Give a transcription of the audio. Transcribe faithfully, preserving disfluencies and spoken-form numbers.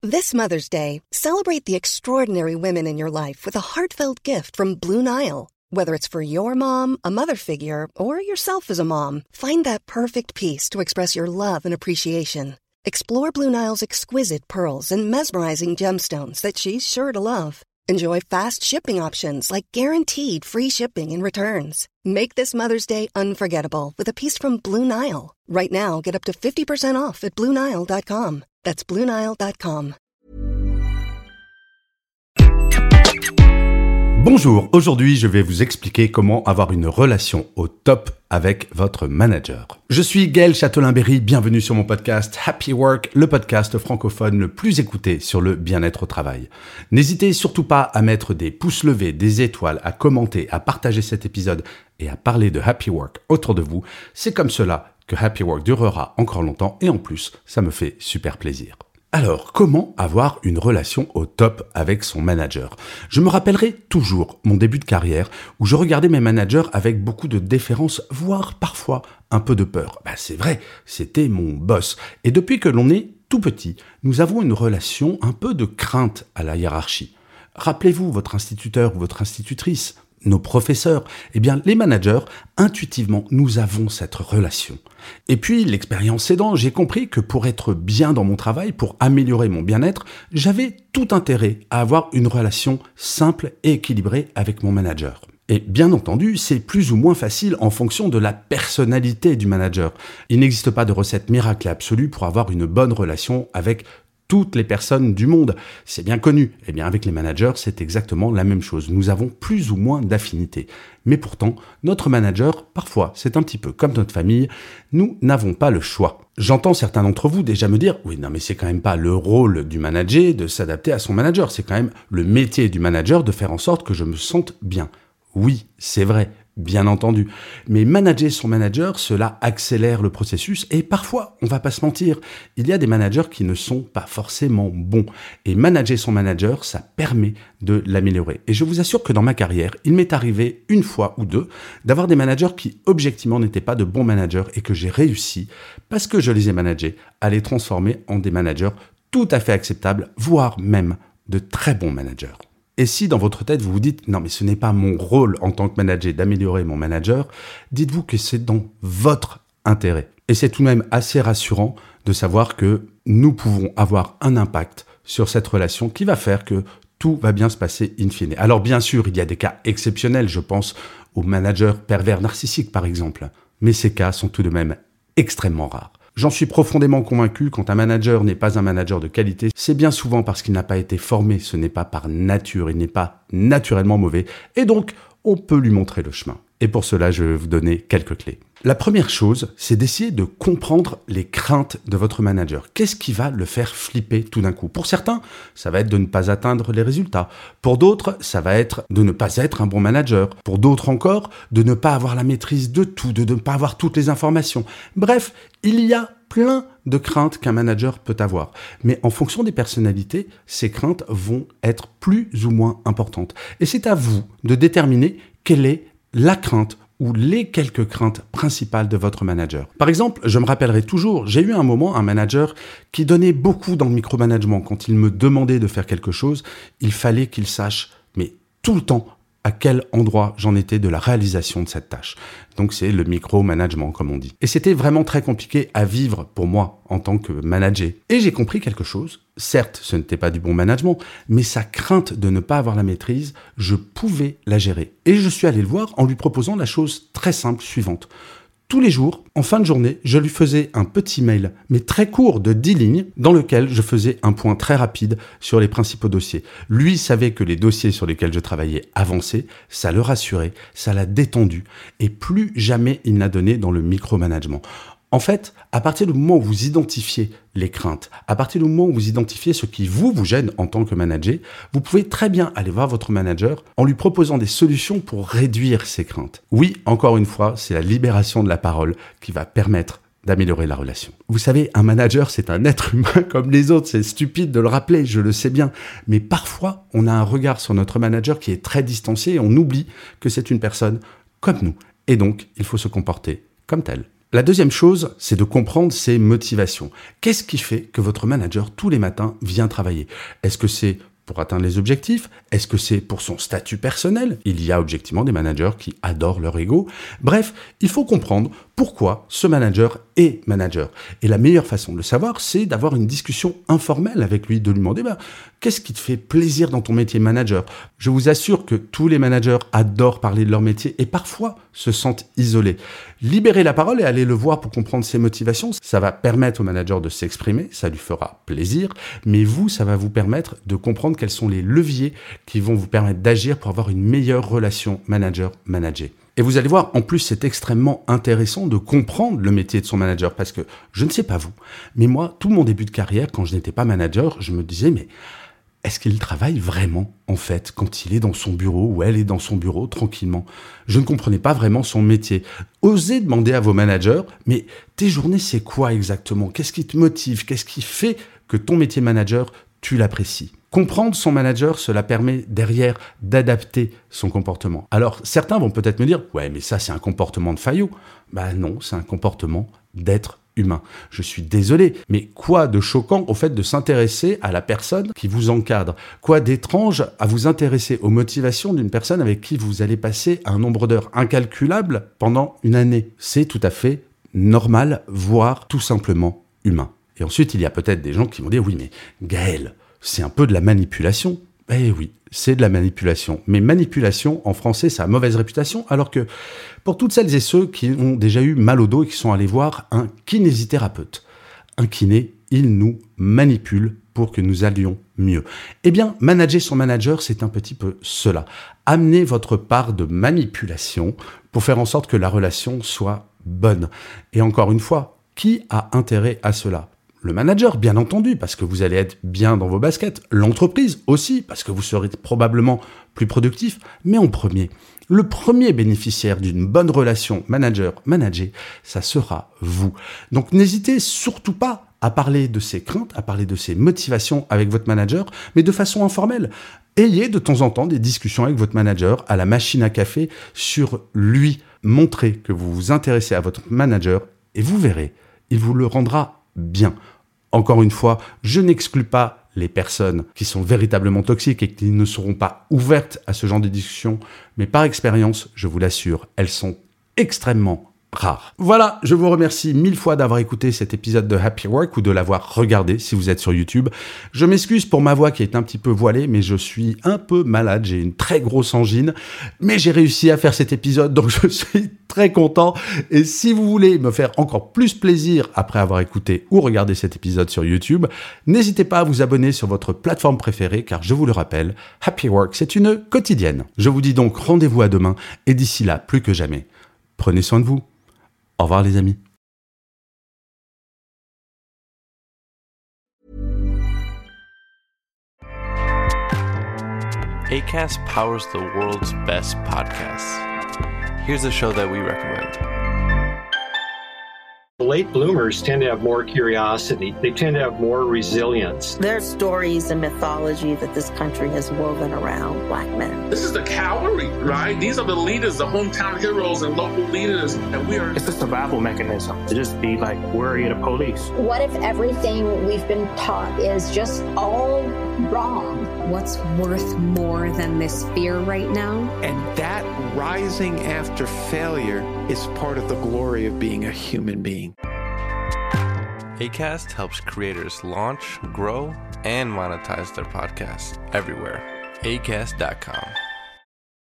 This Mother's Day, celebrate the extraordinary women in your life with a heartfelt gift from Blue Nile. Whether it's for your mom, a mother figure, or yourself as a mom, find that perfect piece to express your love and appreciation. Explore Blue Nile's exquisite pearls and mesmerizing gemstones that she's sure to love. Enjoy fast shipping options like guaranteed free shipping and returns. Make this Mother's Day unforgettable with a piece from Blue Nile. Right now, get up to fifty percent off at blue nile dot com. That's blue nile dot com. Bonjour, aujourd'hui je vais vous expliquer comment avoir une relation au top avec votre manager. Je suis Gaël Châtelain-Berry, bienvenue sur mon podcast Happy Work, le podcast francophone le plus écouté sur le bien-être au travail. N'hésitez surtout pas à mettre des pouces levés, des étoiles, à commenter, à partager cet épisode et à parler de Happy Work autour de vous. C'est comme cela que Happy Work durera encore longtemps et en plus, ça me fait super plaisir. Alors, comment avoir une relation au top avec son manager ? Je me rappellerai toujours mon début de carrière où je regardais mes managers avec beaucoup de déférence, voire parfois un peu de peur. Bah, c'est vrai, c'était mon boss. Et depuis que l'on est tout petit, nous avons une relation un peu de crainte à la hiérarchie. Rappelez-vous votre instituteur ou votre institutrice, nos professeurs, eh bien, les managers, intuitivement, nous avons cette relation. Et puis, l'expérience aidant, j'ai compris que pour être bien dans mon travail, pour améliorer mon bien-être, j'avais tout intérêt à avoir une relation simple et équilibrée avec mon manager. Et bien entendu, c'est plus ou moins facile en fonction de la personnalité du manager. Il n'existe pas de recette miracle absolue pour avoir une bonne relation avec toutes les personnes du monde. C'est bien connu. Eh bien, avec les managers, c'est exactement la même chose. Nous avons plus ou moins d'affinités. Mais pourtant, notre manager, parfois, c'est un petit peu comme notre famille. Nous n'avons pas le choix. J'entends certains d'entre vous déjà me dire « Oui, non, mais c'est quand même pas le rôle du manager de s'adapter à son manager. C'est quand même le métier du manager de faire en sorte que je me sente bien. » Oui, c'est vrai. Bien entendu. Mais manager son manager, cela accélère le processus et parfois, on va pas se mentir, il y a des managers qui ne sont pas forcément bons. Et manager son manager, ça permet de l'améliorer. Et je vous assure que dans ma carrière, il m'est arrivé une fois ou deux d'avoir des managers qui objectivement n'étaient pas de bons managers et que j'ai réussi, parce que je les ai managés, à les transformer en des managers tout à fait acceptables, voire même de très bons managers. Et si dans votre tête vous vous dites « Non mais ce n'est pas mon rôle en tant que manager d'améliorer mon manager », dites-vous que c'est dans votre intérêt. Et c'est tout de même assez rassurant de savoir que nous pouvons avoir un impact sur cette relation qui va faire que tout va bien se passer in fine. Alors bien sûr, il y a des cas exceptionnels, je pense aux managers pervers narcissiques par exemple, mais ces cas sont tout de même extrêmement rares. J'en suis profondément convaincu, quand un manager n'est pas un manager de qualité, c'est bien souvent parce qu'il n'a pas été formé, ce n'est pas par nature, il n'est pas naturellement mauvais, et donc on peut lui montrer le chemin. Et pour cela, je vais vous donner quelques clés. La première chose, c'est d'essayer de comprendre les craintes de votre manager. Qu'est-ce qui va le faire flipper tout d'un coup ? Pour certains, ça va être de ne pas atteindre les résultats. Pour d'autres, ça va être de ne pas être un bon manager. Pour d'autres encore, de ne pas avoir la maîtrise de tout, de ne pas avoir toutes les informations. Bref, il y a plein de craintes qu'un manager peut avoir. Mais en fonction des personnalités, ces craintes vont être plus ou moins importantes. Et c'est à vous de déterminer quelle est la crainte ou les quelques craintes principales de votre manager. Par exemple, je me rappellerai toujours, j'ai eu un moment un manager qui donnait beaucoup dans le micromanagement. Quand il me demandait de faire quelque chose, il fallait qu'il sache, mais tout le temps, à quel endroit j'en étais de la réalisation de cette tâche. Donc c'est le micromanagement, comme on dit. Et c'était vraiment très compliqué à vivre pour moi en tant que manager. Et j'ai compris quelque chose. Certes, ce n'était pas du bon management, mais sa crainte de ne pas avoir la maîtrise, je pouvais la gérer. Et je suis allé le voir en lui proposant la chose très simple suivante. Tous les jours, en fin de journée, je lui faisais un petit mail, mais très court, de dix lignes, dans lequel je faisais un point très rapide sur les principaux dossiers. Lui savait que les dossiers sur lesquels je travaillais avançaient, ça le rassurait, ça l'a détendu, et plus jamais il n'a donné dans le micromanagement. En fait, à partir du moment où vous identifiez les craintes, à partir du moment où vous identifiez ce qui vous, vous gêne en tant que manager, vous pouvez très bien aller voir votre manager en lui proposant des solutions pour réduire ces craintes. Oui, encore une fois, c'est la libération de la parole qui va permettre d'améliorer la relation. Vous savez, un manager, c'est un être humain comme les autres. C'est stupide de le rappeler, je le sais bien. Mais parfois, on a un regard sur notre manager qui est très distancié et on oublie que c'est une personne comme nous. Et donc, il faut se comporter comme tel. La deuxième chose, c'est de comprendre ses motivations. Qu'est-ce qui fait que votre manager, tous les matins, vient travailler ? Est-ce que c'est pour atteindre les objectifs ? Est-ce que c'est pour son statut personnel ? Il y a objectivement des managers qui adorent leur ego. Bref, il faut comprendre pourquoi ce manager est manager. Et la meilleure façon de le savoir, c'est d'avoir une discussion informelle avec lui, de lui demander bah, « Qu'est-ce qui te fait plaisir dans ton métier manager ?» Je vous assure que tous les managers adorent parler de leur métier et parfois se sentent isolés. Libérez la parole et allez le voir pour comprendre ses motivations. Ça va permettre au manager de s'exprimer, ça lui fera plaisir, mais vous, ça va vous permettre de comprendre quels sont les leviers qui vont vous permettre d'agir pour avoir une meilleure relation manager-manager. Et vous allez voir, en plus, c'est extrêmement intéressant de comprendre le métier de son manager parce que, je ne sais pas vous, mais moi, tout mon début de carrière, quand je n'étais pas manager, je me disais, mais est-ce qu'il travaille vraiment, en fait, quand il est dans son bureau ou elle est dans son bureau tranquillement ? Je ne comprenais pas vraiment son métier. Osez demander à vos managers, mais tes journées, c'est quoi exactement ? Qu'est-ce qui te motive ? Qu'est-ce qui fait que ton métier de manager, tu l'apprécies ? Comprendre son manager, cela permet derrière d'adapter son comportement. Alors, certains vont peut-être me dire « Ouais, mais ça, c'est un comportement de faillot. » Bah non, c'est un comportement d'être humain. Je suis désolé, mais quoi de choquant au fait de s'intéresser à la personne qui vous encadre ? Quoi d'étrange à vous intéresser aux motivations d'une personne avec qui vous allez passer un nombre d'heures incalculable pendant une année ? C'est tout à fait normal, voire tout simplement humain. Et ensuite, il y a peut-être des gens qui vont dire « Oui, mais Gaël, c'est un peu de la manipulation. » Eh oui, c'est de la manipulation. Mais manipulation, en français, ça a mauvaise réputation, alors que pour toutes celles et ceux qui ont déjà eu mal au dos et qui sont allés voir un kinésithérapeute, un kiné, il nous manipule pour que nous allions mieux. Eh bien, manager son manager, c'est un petit peu cela. Amenez votre part de manipulation pour faire en sorte que la relation soit bonne. Et encore une fois, qui a intérêt à cela ? Le manager, bien entendu, parce que vous allez être bien dans vos baskets. L'entreprise aussi, parce que vous serez probablement plus productif. Mais en premier, le premier bénéficiaire d'une bonne relation manager-manager, ça sera vous. Donc n'hésitez surtout pas à parler de ses craintes, à parler de ses motivations avec votre manager, mais de façon informelle. Ayez de temps en temps des discussions avec votre manager à la machine à café sur lui. Montrez que vous vous intéressez à votre manager et vous verrez, il vous le rendra bien. Encore une fois, je n'exclus pas les personnes qui sont véritablement toxiques et qui ne seront pas ouvertes à ce genre de discussion, mais par expérience, je vous l'assure, elles sont extrêmement rares. Voilà, je vous remercie mille fois d'avoir écouté cet épisode de Happy Work ou de l'avoir regardé si vous êtes sur YouTube. Je m'excuse pour ma voix qui est un petit peu voilée, mais je suis un peu malade, j'ai une très grosse angine, mais j'ai réussi à faire cet épisode, donc je suis très content. Et si vous voulez me faire encore plus plaisir après avoir écouté ou regardé cet épisode sur YouTube, n'hésitez pas à vous abonner sur votre plateforme préférée, car je vous le rappelle, Happy Work, c'est une quotidienne. Je vous dis donc rendez-vous à demain, et d'ici là, plus que jamais, prenez soin de vous. Au revoir les amis. Acast powers the world's best podcasts. Here's a show that we recommend. Late bloomers tend to have more curiosity. They tend to have more resilience. There's stories and mythology that this country has woven around Black men. This is the cavalry, right? These are the leaders, the hometown heroes and local leaders, and we are... It's a survival mechanism to just be like worried of police. What if everything we've been taught is just all wrong? What's worth more than this fear right now? And that rising after failure is part of the glory of being a human being. Acast helps creators launch, grow, and monetize their podcasts everywhere. acast dot com.